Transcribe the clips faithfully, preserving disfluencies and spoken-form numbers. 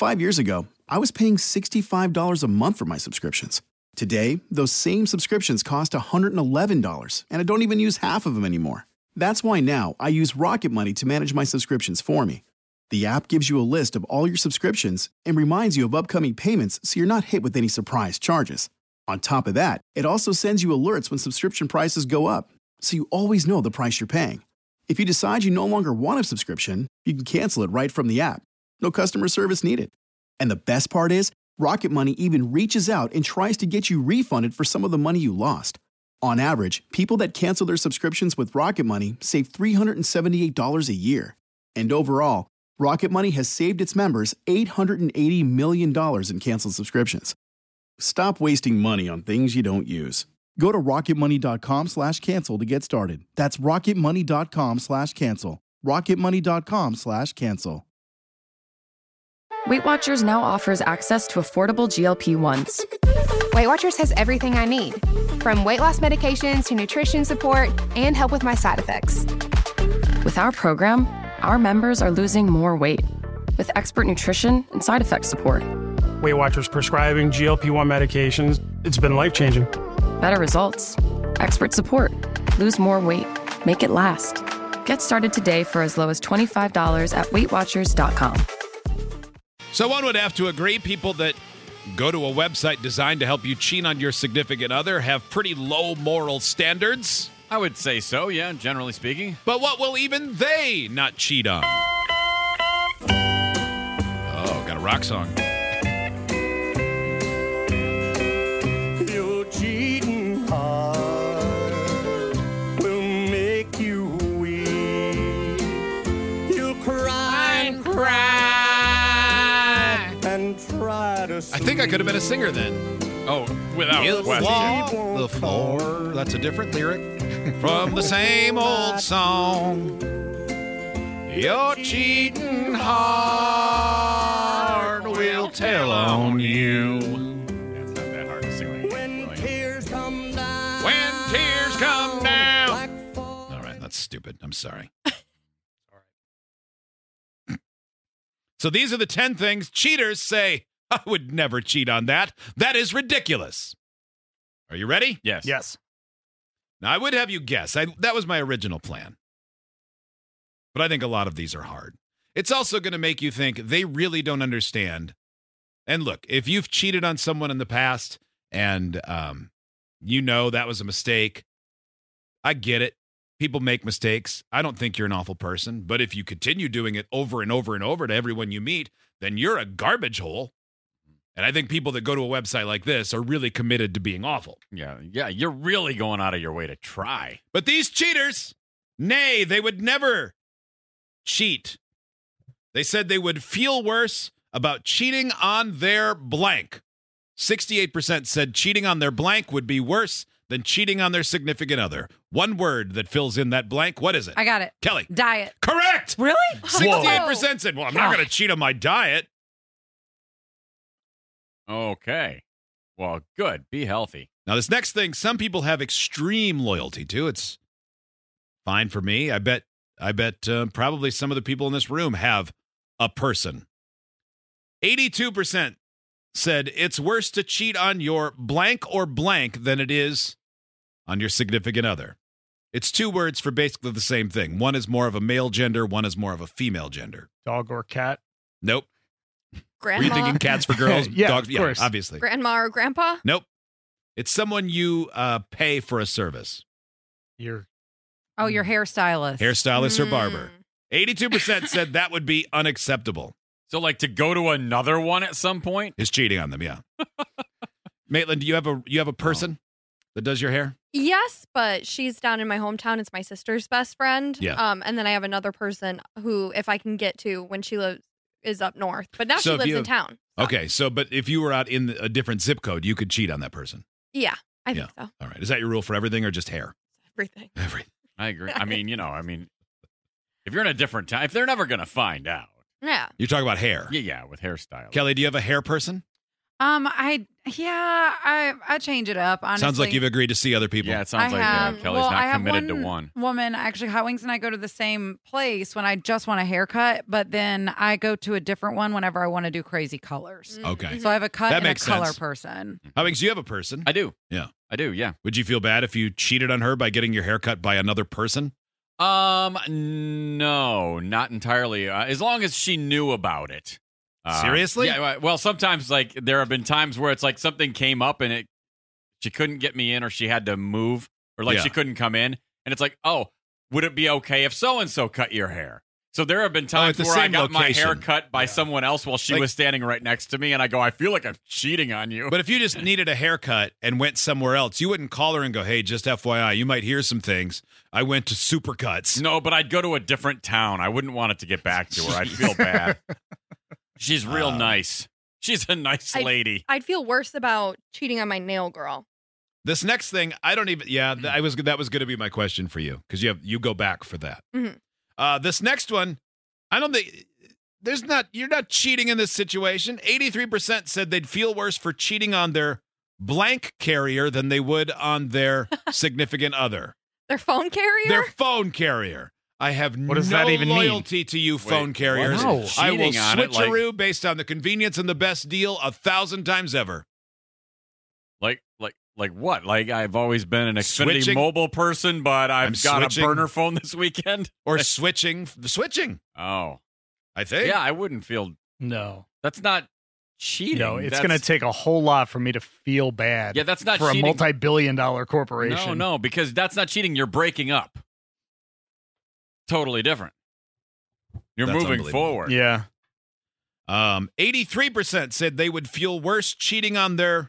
Five years ago, I was paying sixty-five dollars a month for my subscriptions. Today, those same subscriptions cost one hundred eleven dollars, and I don't even use half of them anymore. That's why now I use Rocket Money to manage my subscriptions for me. The app gives you a list of all your subscriptions and reminds you of upcoming payments so you're not hit with any surprise charges. On top of that, it also sends you alerts when subscription prices go up, so you always know the price you're paying. If you decide you no longer want a subscription, you can cancel it right from the app. No customer service needed. And the best part is, Rocket Money even reaches out and tries to get you refunded for some of the money you lost. On average, people that cancel their subscriptions with Rocket Money save three hundred seventy-eight dollars a year. And overall, Rocket Money has saved its members eight hundred eighty million dollars in canceled subscriptions. Stop wasting money on things you don't use. Go to rocketmoney.com slash cancel to get started. That's rocketmoney.com slash cancel. rocketmoney.com slash cancel. Weight Watchers now offers access to affordable G L P ones. Weight Watchers has everything I need, from weight loss medications to nutrition support and help with my side effects. With our program, our members are losing more weight with expert nutrition and side effect support. Weight Watchers prescribing G L P one medications. It's been life-changing. Better results, expert support, lose more weight, make it last. Get started today for as low as twenty-five dollars at weight watchers dot com. So one would have to agree people that go to a website designed to help you cheat on your significant other have pretty low moral standards. I would say so, yeah, generally speaking. But what will even they not cheat on? Oh, got a rock song. Your cheating heart will make you weep. You'll cry and cry and try to sleep. I think I could have been a singer then. Oh, without You question. walk the floor. That's a different lyric from the same old song. Your cheating heart will tell on you. That's not that hard to sing. Like When tears come down. When tears come down. All right, that's stupid. I'm sorry. So these are the ten things cheaters say, I would never cheat on that. That is ridiculous. Are you ready? Yes. Yes. Now, I would have you guess. I, that was my original plan. But I think a lot of these are hard. It's also going to make you think they really don't understand. And look, if you've cheated on someone in the past and um, you know that was a mistake, I get it. People make mistakes. I don't think you're an awful person. But if you continue doing it over and over and over to everyone you meet, then you're a garbage hole. And I think people that go to a website like this are really committed to being awful. Yeah, yeah, you're really going out of your way to try. But these cheaters, nay, they would never cheat. They said they would feel worse about cheating on their blank. sixty-eight percent said cheating on their blank would be worse than cheating on their significant other. One word that fills in that blank. What is it? I got it. Kelly. Diet. Correct. Really? sixty-eight percent said, well, I'm not going to cheat on my diet. Okay. Well, good. Be healthy. Now, this next thing, some people have extreme loyalty to. It's fine for me. I bet I bet uh, probably some of the people in this room have a person. eighty-two percent said it's worse to cheat on your blank or blank than it is on your significant other. It's two words for basically the same thing. One is more of a male gender. One is more of a female gender. Dog or cat? Nope. Grandma. Were you thinking cats for girls? Yeah, dogs? of course. Yeah, obviously. Grandma or grandpa? Nope. It's someone you uh, pay for a service. Your Oh, your hairstylist. Hairstylist or barber. Mm. eighty-two percent said that would be unacceptable. So, like, to go to another one at some point? Is cheating on them, yeah. Maitland, do you have a you have a person that does your hair? Yes, but she's down in my hometown. It's my sister's best friend. Yeah. Um, and then I have another person who, if I can get to, when she lives, is up north. But now So she if lives you in have- town. Okay, so but if you were out in a different zip code, you could cheat on that person. Yeah, I Yeah. think so. All right. Is that your rule for everything or just hair? Everything. Everything. I agree. I mean, you know, I mean, if you're in a different time, if they're never going to find out. Yeah. You're talking about hair. Yeah, yeah, with hairstyle. Kelly, do you have a hair person? Um, I yeah, I I change it up. Honestly, Sounds like you've agreed to see other people. Yeah, it sounds I like have, uh, Kelly's well, not I have committed one to one. woman. Actually, Hot Wings and I go to the same place when I just want a haircut, but then I go to a different one whenever I want to do crazy colors. Okay. So I have a cut That and a makes color sense. person. How you have a person? I do. Yeah. I do, yeah. Would you feel bad if you cheated on her by getting your hair cut by another person? Um, no, not entirely. Uh, as long as she knew about it. Uh, Seriously? Yeah. Well, sometimes like there have been times where it's like something came up and it she couldn't get me in, or she had to move, or like Yeah. she couldn't come in, and it's like, oh, would it be okay if so and so cut your hair? So there have been Oh, at times the where I same got my location. hair cut by someone else while she Like- was standing right next to me, and I go, I feel like I'm cheating on you. But if you just needed a haircut and went somewhere else, you wouldn't call her and go, hey, just F Y I, you might hear some things. I went to Supercuts. No, but I'd go to a different town. I wouldn't want it to get back to her. I'd feel bad. She's real Uh, nice. She's a nice I'd- lady. I'd feel worse about cheating on my nail girl. This next thing, I don't even. Yeah, th- I was. That was going to be my question for you because you have you go back for that. Mhm. Uh, this next one, I don't think there's not. You're not cheating in this situation. eighty-three percent said they'd feel worse for cheating on their blank carrier than they would on their significant other. Their phone carrier? Their phone carrier. I have What does no that even mean? loyalty to you, phone Wait, carriers. what? No. I will Cheating on it, like- switcheroo based on the convenience and the best deal a thousand times ever. Like, like, like what? Like I've always been an Xfinity Switching. Mobile person, but I've I'm got switching. a burner phone this weekend. Or switching. Switching, Oh, I think. yeah. I wouldn't feel. No. That's not cheating. No, it's That's- going to take a whole lot for me to feel bad. Yeah, that's not for cheating. a multi-billion dollar corporation. No, no, because that's not cheating. You're breaking up. Totally different. You're That's moving unbelievable. forward. Yeah. Um, eighty-three percent said they would feel worse cheating on their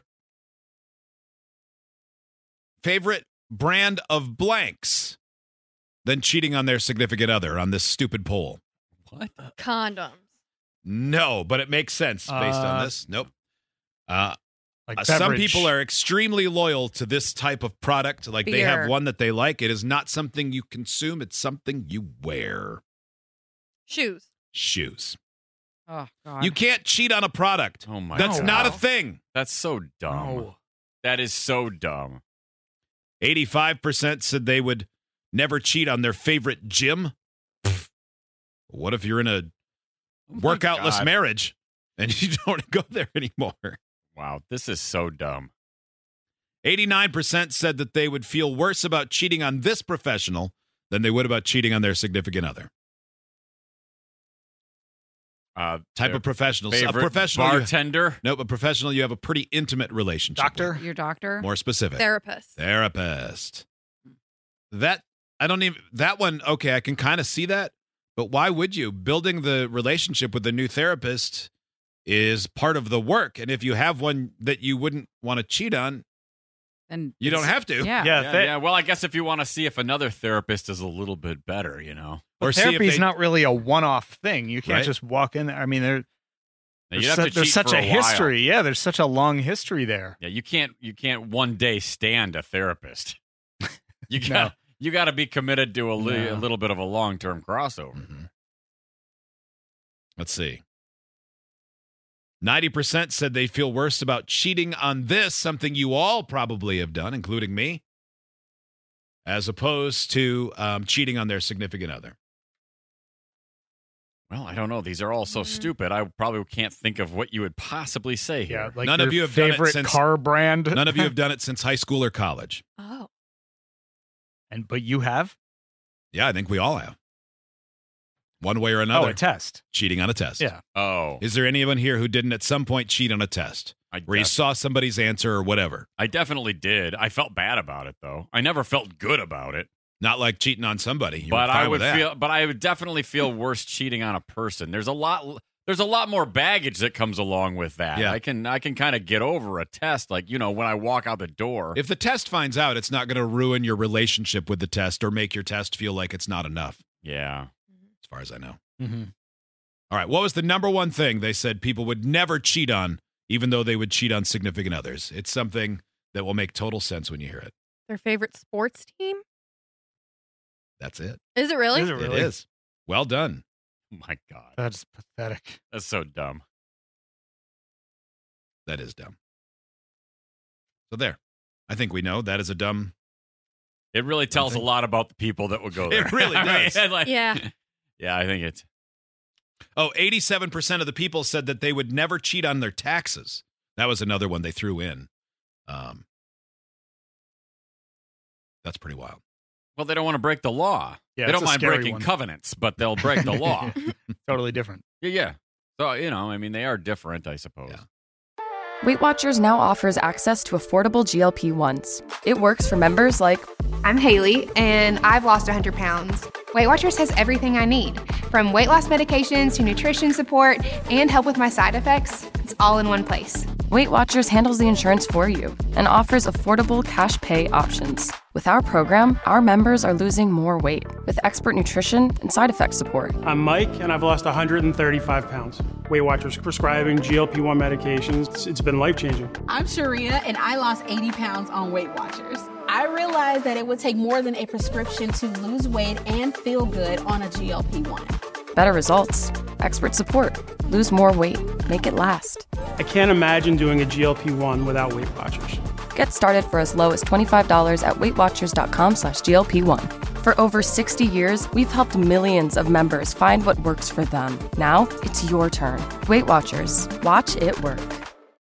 favorite brand of blanks than cheating on their significant other on this stupid poll. What? Condoms. No, but it makes sense based Uh, on this. Nope. Uh, Like Uh, some beverage. people are extremely loyal to this type of product. Like they have Beer. one that they like. It is not something you consume, it's something you wear. Shoes. Shoes. Oh God. You can't cheat on a product. Oh my That's God. not a thing. That's so dumb. No. That is so dumb. eighty-five percent said they would never cheat on their favorite gym. Pfft. What if you're in a Oh my workoutless God. marriage and you don't go there anymore? Wow, this is so dumb. eighty-nine percent said that they would feel worse about cheating on this professional than they would about cheating on their significant other. Uh, Type their of professionals. A favorite professional. you- bartender. Nope, a professional you have a pretty intimate relationship Doctor? with. Your doctor? More specific. Therapist. Therapist. That, I don't even, that one, okay, I can kind of see that, but why would you? Building the relationship with the new therapist is part of the work. And if you have one that you wouldn't want to cheat on, And you don't it's- have to. Yeah. Yeah, Yeah, the- yeah, well, I guess if you want to see if another therapist is a little bit better, you know. Or see if Therapy's they, not really a one-off thing. You can't Right. just walk in there. I mean, there, Now, there's, you'd have su- to there's cheat such for a, a while. history. Yeah, there's such a long history there. Yeah, you can't you can't one day stand a therapist. You got No. you got to be committed to a, li- No. a little bit of a long term crossover. Mhm. Let's see. ninety percent said they feel worse about cheating on this, something you all probably have done, including me, as opposed to um, cheating on their significant other. Well, I don't know. These are all so stupid. I probably can't think of what you would possibly say Yeah, here. like None your of you have done it favorite since- car brand. None of you have done it since high school or college. Oh. and but you have Yeah, I think we all have. One way or oh another, a test. cheating on a test. Yeah. Oh, Is there anyone here who didn't at some point cheat on a test? I, Where you def- saw somebody's answer or whatever? I definitely did. I felt bad about it though. I never felt good about it. Not like cheating on somebody. You but were fine I with would that. feel but I would definitely feel worse cheating on a person. There's a lot there's a lot more baggage that comes along with that. Yeah. I can I can kind of get over a test, like, you know, when I walk out the door. If the test finds out, it's not going to ruin your relationship with the test or make your test feel like it's not enough, yeah. as far as I know. Mm-hmm. All right. What was the number one thing they said people would never cheat on, even though they would cheat on significant others? It's something that will make total sense when you hear it. Their favorite sports team? That's it. Is it really? Is it really? It is. Well done. Oh my god. That's pathetic. That's so dumb. That is dumb. So there. I think we know that is a dumb. It really tells a lot about the people that would go there. It really does. I mean, like, Yeah. Yeah, I think it's. Oh, eighty-seven percent of the people said that they would never cheat on their taxes. That was another one they threw in. Um, that's pretty wild. Well, they don't want to break the law. Yeah, they it's don't a mind scary breaking one. covenants, but they'll break the law. Totally different. Yeah, yeah. So, you know, I mean, they are different, I suppose. Yeah. Weight Watchers now offers access to affordable G L P ones. It works for members like I'm Haley, and I've lost one hundred pounds. Weight Watchers has everything I need, from weight loss medications to nutrition support and help with my side effects. It's all in one place. Weight Watchers handles the insurance for you and offers affordable cash pay options. With our program, our members are losing more weight with expert nutrition and side effect support. I'm Mike, and I've lost one hundred thirty-five pounds. Weight Watchers prescribing G L P one medications. It's, it's been life-changing. I'm Sharia, and I lost eighty pounds on Weight Watchers. I realized that it would take more than a prescription to lose weight and feel good on a G L P one. Better results, expert support, lose more weight, make it last. I can't imagine doing a G L P one without Weight Watchers. Get started for as low as twenty-five dollars at weightwatchers.com slash GLP1. For over sixty years, we've helped millions of members find what works for them. Now, it's your turn. Weight Watchers. Watch it work.